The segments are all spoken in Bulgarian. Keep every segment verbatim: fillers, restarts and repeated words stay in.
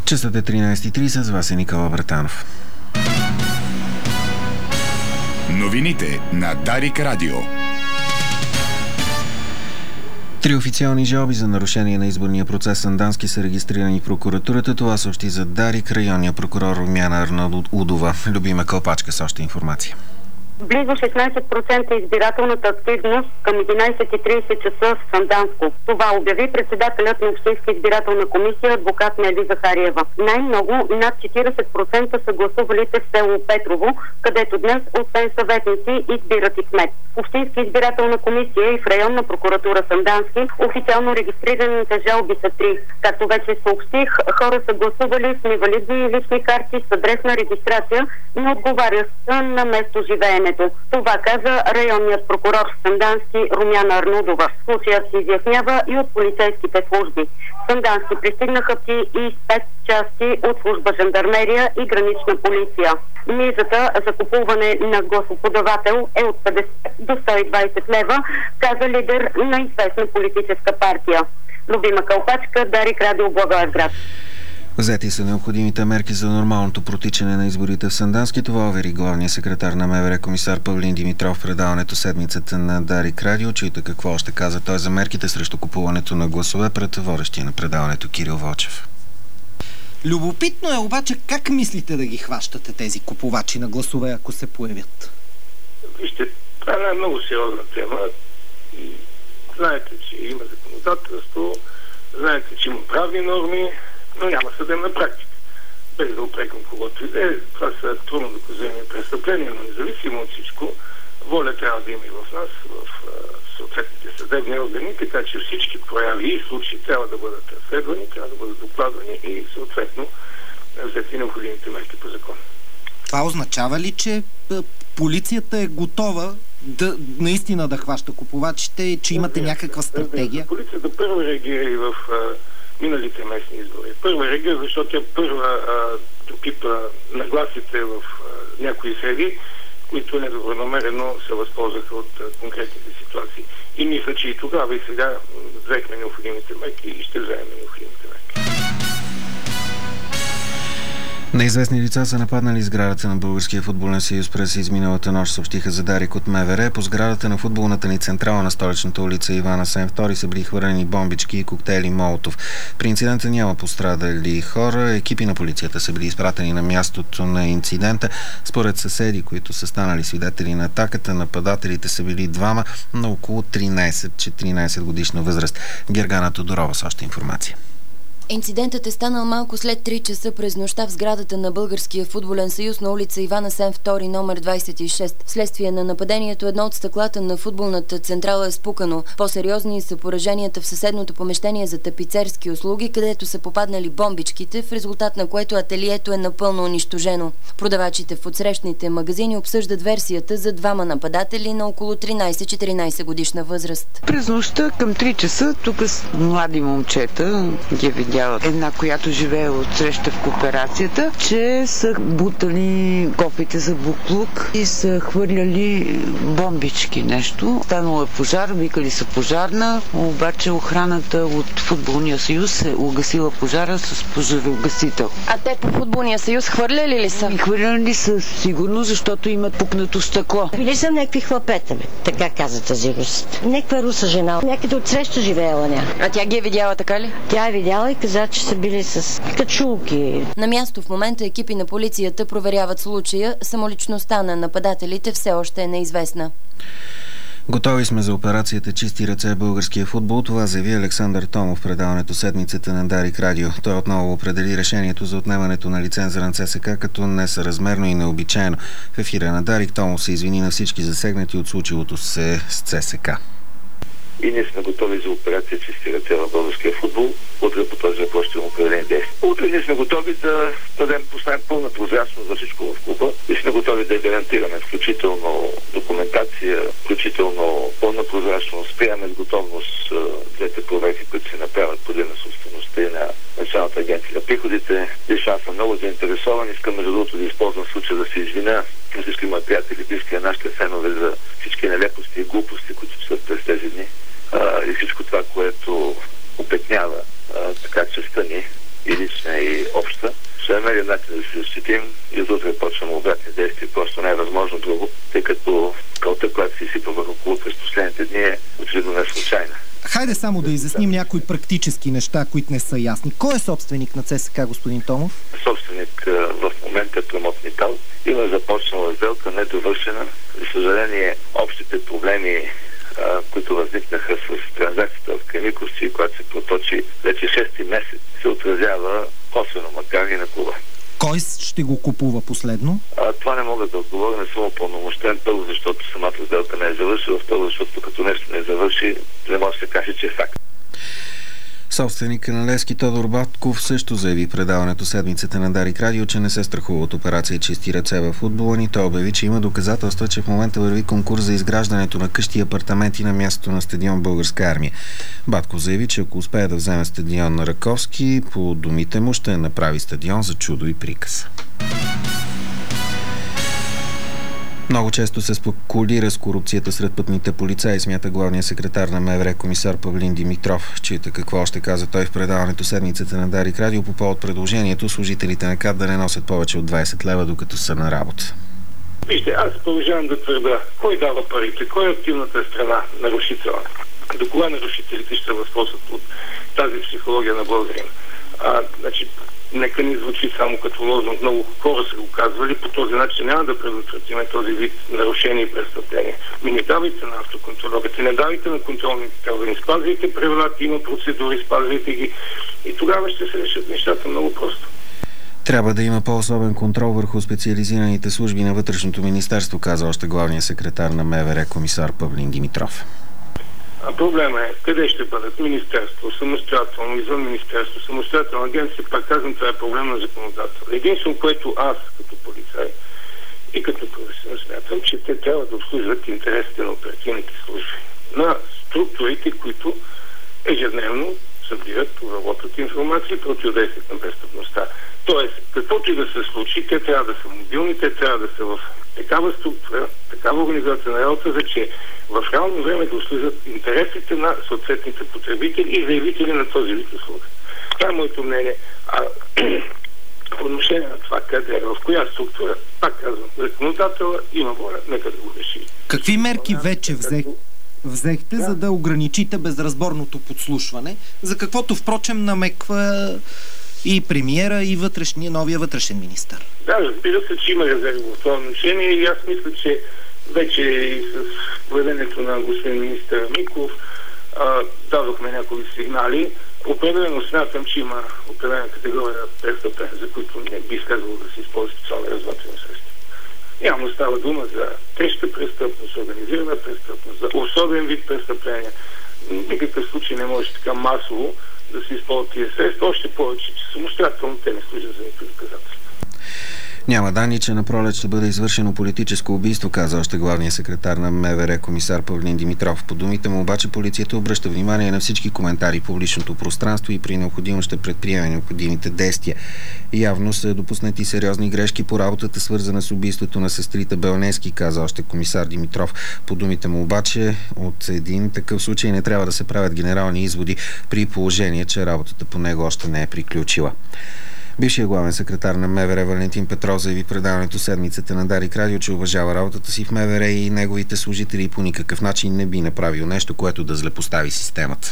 Часът е тринайсет и трийсет, с вас е Никола Братанов. Новините на Дарик Радио. Три официални жалби за нарушение на изборния процес Сандански са регистрирани в прокуратурата. Това съобщи за Дарик районния прокурор Румяна Арнаудова. Любима Кълпачка с още информация. Близо шестнайсет процента избирателната активност към единайсет и трийсет часа в Санданско. Това обяви председателят на Общинска избирателна комисия адвокат Нели Захариева. Най-много над четирийсет процента са гласувалите в село Петрово, където днес освен съветници избират и кмет. В Общинска избирателна комисия и в районна прокуратура Сандански официално регистрираните жалби са три. Както вече съобщих, хора са гласували с невалидни лични карти с адресна регистрация, не отговаряща на место живеене. Това каза районният прокурор в Сандански Румяна Арнаудова. Случаят се изяснява и от полицейските служби. В Сандански пристигнаха птици и пет части от служба жандармерия и гранична полиция. Мизата за купуване на гласоподавател е от петдесет до сто и двайсет лева, каза лидер на известна политическа партия. Любима Кълпачка, Дарик Радио, Благоевград. Взети са необходимите мерки за нормалното протичане на изборите в Сандански. Това увери главният секретар на МВР комисар Павлин Димитров в предаването Седмицата на Дарик Радио. Чуйте какво още каза той за мерките срещу купуването на гласове пред водещия на предаването Кирил Вълчев. Любопитно е обаче как мислите да ги хващате тези купувачи на гласове, ако се появят? Вижте, това е много сериозна тема. И знаете, че има законодателство, знаете, че има правни норми, но няма съдебна практика. Без да упрекам когото и да е, това са трудно доказани престъпления, но независимо от всичко, воля трябва да има и в нас, в а, съответните съдебни органи, така че всички прояви и случаи трябва да бъдат разследвани, трябва да бъдат докладвани и съответно взети необходимите мерки по закон. Това означава ли, че а, полицията е готова да наистина да хваща купувачите, че имате някаква стратегия? Полицията първо реагира и в а, миналите местни избори. Първа реагира, защото тя първа допипа нагласите в а, някои среди, които недобронамерено се възползваха от а, конкретните ситуации. И мисля, че и тогава и сега взехме необходимите мерки и ще вземем необходимите мерки. Неизвестни лица са нападнали сградата на Българския футболен съюз през изминалата нощ, съобщиха за Дарик от МВР. По сградата на футболната ни централа на столичната улица Иван Асен втори са били хвърлени бомбички и коктейли Молотов. При инцидента няма пострадали хора. Екипи на полицията са били изпратени на мястото на инцидента. Според съседи, които са станали свидетели на атаката, нападателите са били двама на около тринайсет-четиринайсет годишна възраст. Гергана Тодорова с още информация. Инцидентът е станал малко след три часа през нощта в сградата на Българския футболен съюз на улица Иван Асен втори, номер двайсет и шест. Вследствие на нападението едно от стъклата на футболната централа е спукано. По-сериозни са пораженията в съседното помещение за тапицерски услуги, където са попаднали бомбичките, в резултат на което ателието е напълно унищожено. Продавачите в отсрещните магазини обсъждат версията за двама нападатели на около тринайсет-четиринайсет годишна възраст. През нощта към три часа тук с млади момчета ги видя една, която живее от среща в кооперацията, че са бутали кофите за буклук и са хвърляли бомбички нещо. Станало е пожар, викали са пожарна, обаче охраната от футболния съюз е угасила пожара с пожарогасител. А те по футболния съюз хвърляли ли са? И хвърляли са сигурно, защото имат пукнато стъкло. Били са някакви хлапета, бе. Така каза тази руса. Някаква руса жена. Някъде от среща живеела ня. А тя ги е видяла, така ли? Тя е видяла и каза, че са били с качулки. На място в момента екипи на полицията проверяват случая. Самоличността на нападателите все още е неизвестна. Готови сме за операцията Чисти ръце в българския футбол. Това заяви Александър Томов в предаването Седмицата на Дарик Радио. Той отново определи решението за отнемането на лиценза на ЦСКА като несъразмерно и необичайно. В ефира на Дарик Томов се извини на всички засегнати от случилото се с ЦСКА. И ние сме готови за операция Чисти ръце в българския футбол. Утре по този въпрос ще има определени действия. Утре ние сме готови да дадем поставим пълна прозрачност за всичко в клуба и сме готови да гарантираме включително документация, включително пълна прозрачност. Приемаме с готовност двете проверки, които се направят по на собствеността и на Националната агенция на приходите. Лично аз съм много заинтересован. Искам между другото да използвам случая да се извиня на всички мои приятели, близки на нашите фенове за всички нелепости и глупости, които са през тези дни. А, и всичко това, което опетнява а, така честта ни и лична, и обща. Ще намерим начин да се защитим и от утре почваме обратни действия. Просто не е възможно друго, тъй като кълта, която се изсипа върху клуба през последните дни е очевидно не случайна. Хайде само да изясним някои практически неща, които не са ясни. Кой е собственик на ЦСКА, господин Томов? Собственик в момента е Промотнитал. Има започнала сделка, недовършена. За съжаление, общите проблеми, които възникнаха с транзакцията в Кремиковци, която се проточи вече шести месец, се отразява косвено, макар и на клуба. Кой ще го купува последно? А, това не мога да отговоря, не съм упълномощен. Първо, защото самата сделка не е завършила. Второ, защото като нещо не завърши, не може да се каже, че е факт. Собственик на Левски Тодор Батков също заяви предаването седмицата на Дарик Радио, че не се страхува от операция чисти ръце във футбола ни. Той обяви, че има доказателства, че в момента върви конкурс за изграждането на къщи и апартаменти на мястото на стадион Българска армия. Батков заяви, че ако успее да вземе стадион на Раковски, по думите му ще направи стадион за чудо и приказ. Много често се спекулира с корупцията сред пътните полицаи, смята главният секретар на МВР комисар Павлин Димитров. Чуйте какво ще каза той в предаването седмицата на Дарик Радио по повод предложението служителите на КАТ да не носят повече от двайсет лева, докато са на работа. Вижте, аз продължавам да твърда. Кой дава парите? Кой е активната страна нарушителна? До кога нарушителите ще се възползват от тази психология на българина? А, значи, нека ни звучи само като лозунг. Много хора са го казвали. По този начин няма да предотвратиме този вид нарушения и престъпления. Ми не давайте на автоконтролерите, не давайте на контролните органи. Спазвайте правилата, има процедури, спазвайте ги и тогава ще се решат нещата много просто. Трябва да има по-особен контрол върху специализираните служби на Вътрешното министерство, каза още главният секретар на МВР комисар Павлин Димитров. А проблема е къде ще бъдат министерство, самостоятелно, извън министерство, самостоятелна агенция, пак казвам, това е проблем на законодател. Единствено, което аз като полицай и като професионал смятам, че те трябва да обслужват интересите на оперативните служби, на структурите, които ежедневно събират, обработват информация и противодействат на престъпността. Тоест, каквото и да се случи, те трябва да са мобилни, те трябва да са в такава структура, такава организация на работа, за че в реално време да услужат интересите на съответните потребители и заявители на този вид услуга. Това е моето мнение. А по отношение на това къде, в коя структура, пак казвам, законодателя има воля, нека да го реши. Какви мерки вече взех, взехте, да. за да ограничите безразборното подслушване, за каквото впрочем намеква и премиера, и вътрешния, новия вътрешен министър? Да, разбира се, че има резерви в това отношение и аз мисля, че вече и с поведението на господин министър Миков а, дадохме някои сигнали. Определено смятам, че има определена категория престъпления, за които не би следвало да се използва специални разузнавателни средства. Явно става дума за тежка престъпност, организирана престъпност, за особен вид престъпления. В никакъв случай не може така масово да се използват тия средства, още повече, че самостоятелно те не служат за никакви доказателства. Няма данни, че напролет ще бъде извършено политическо убийство, каза още главният секретар на МВР комисар Павлин Димитров. По думите му обаче полицията обръща внимание на всички коментари в публичното пространство и при необходимо ще предприеме необходимите действия. Явно са допуснати сериозни грешки по работата, свързана с убийството на сестрите Белнески, каза още комисар Димитров. По думите му обаче от един такъв случай не трябва да се правят генерални изводи при положение, че работата по него още не е приключила. Бившият главен секретар на МВР Валентин Петров заяви предаването седмицата на Дарик Радио, че уважава работата си в МВР и неговите служители и по никакъв начин не би направил нещо, което да злепостави системата.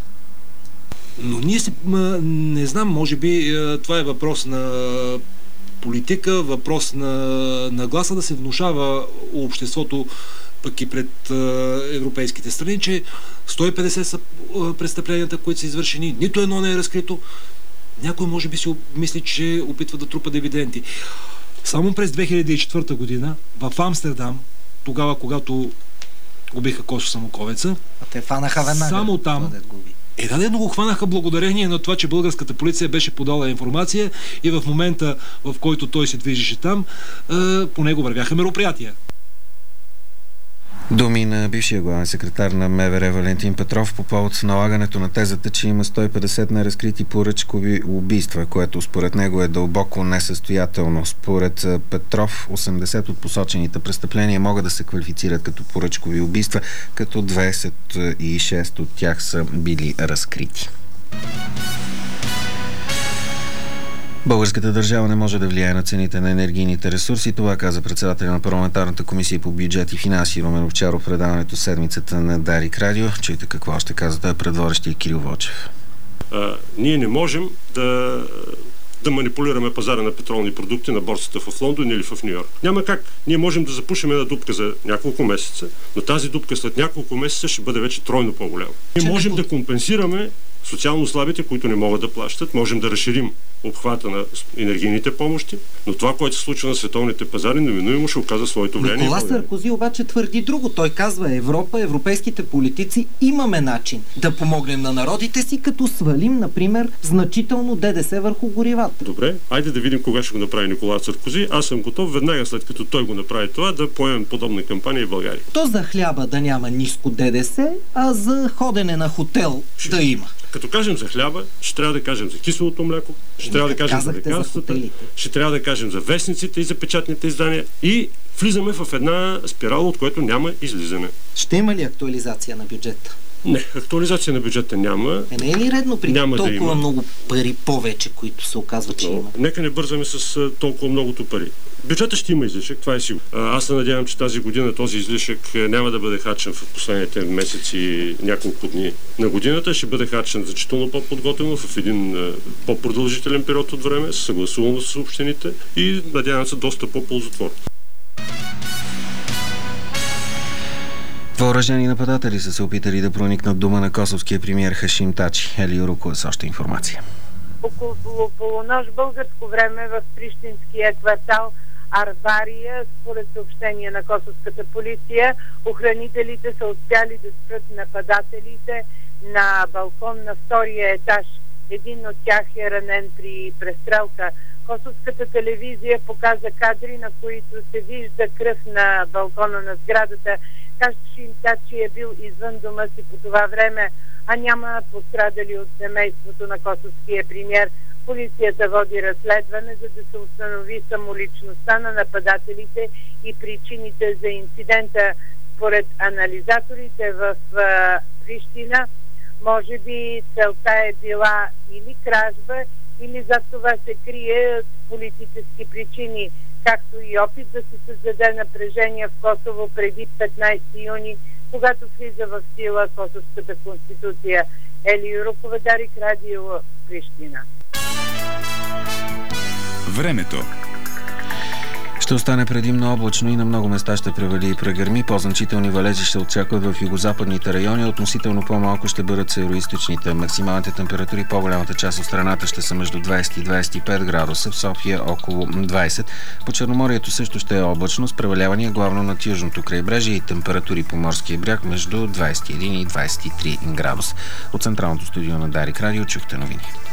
Но ние си, не знам, може би това е въпрос на политика, въпрос на, на гласа да се внушава обществото, пък и пред европейските страни, че сто и петдесет са престъпленията, които са извършени, нито едно не е разкрито. Някой може би си мисли, че опитва да трупа дивиденти. Само през две хиляди и четвърта година в Амстердам, тогава когато убиха Косо Самоковеца, а те фанаха веднага. Само там е дадено го хванаха благодарение на това, че българската полиция беше подала информация и в момента, в който той се движеше там, по него вървяха мероприятия. Думи на бившия главен секретар на МВР Валентин Петров по повод налагането на тезата, че има сто и петдесет неразкрити поръчкови убийства, което според него е дълбоко несъстоятелно. Според Петров, осемдесет от посочените престъпления могат да се квалифицират като поръчкови убийства, като двадесет и шест от тях са били разкрити. Българската държава не може да влияе на цените на енергийните ресурси. Това каза председателя на парламентарната комисия по бюджет и финанси Румен Овчаров в предаването седмицата на Дарик Радио. Чуйте какво ще каза той пред водещия Кирил Вълчев. А, ние не можем да, да манипулираме пазара на петролни продукти на борсата в Лондон или в Ню Йорк. Няма как. Ние можем да запушим една дупка за няколко месеца, но тази дупка след няколко месеца ще бъде вече тройно по-голяма. Ние можем да компенсираме социално слабите, които не могат да плащат. Можем да разширим обхвата на енергийните помощи, но това, което се случва на световните пазари, неминуемо ще оказа своето влияние. Никола Саркози обаче твърди друго. Той казва: Европа, европейските политици имаме начин да помогнем на народите си, като свалим, например, значително ДДС върху горивата. Добре, айде да видим кога ще го направи Никола Саркози. Аз съм готов веднага след като той го направи това да поемем подобна кампания в България. То за хляба да няма ниско ДДС, а за ходене на хотел ще да има. Като кажем за хляба, ще трябва да кажем за киселото мляко, ще трябва да кажем за лекарствата, ще трябва да кажем за вестниците и за печатните издания и влизаме в една спирала, от която няма излизане. Ще има ли актуализация на бюджета? Не, актуализация на бюджета няма. Е, не е ли редно при няма толкова да много пари повече, които се оказва, че Но, има? Нека не бързаме с а, толкова многото пари. Бюджета ще има излишък, това е сигурно. Аз се надявам, че тази година този излишък няма да бъде харчен в последните месеци, няколко дни на годината. Ще бъде харчен значително по-подготвено в един а, по-продължителен период от време, съгласувано с общините и надявам се доста по-ползотворно. Въоръжени нападатели са се опитали да проникнат дома на косовския премиер Хашим Тачи. Ели Юрукова с още информация. Около полунощ българско време в прищинския квартал Арбария, според съобщение на косовската полиция, охранителите са успяли да спрат нападателите на балкон на втория етаж. Един от тях е ранен при престрелка. Косовската телевизия показа кадри, на които се вижда кръв на балкона на сградата. Хашим Тачи е бил извън дома си по това време, а няма пострадали от семейството на косовския премиер. Полицията води разследване, за да се установи самоличността на нападателите и причините за инцидента. Според анализаторите в а, Прищина, може би целта е била или кражба, или за това се крие политически причини, както и опит да се създаде напрежение в Косово преди петнайсети юни, когато влиза в сила Косовската конституция. Ели Юрукова, Дарик Радио, Прищина. Времето. Ще остане предимно облачно и на много места ще превали и прегърми. По-значителни валежи ще очакват в югозападните райони. Относително по-малко ще бъдат североизточните. Максималните температури по-голямата част от страната ще са между двайсет и двайсет и пет градуса. В София около двайсет. По Черноморието също ще е облачно с превалявания главно над южното крайбрежие и температури по морския бряг между двайсет и един и двайсет и три градуса. От централното студио на Дарик Радио чухте новини.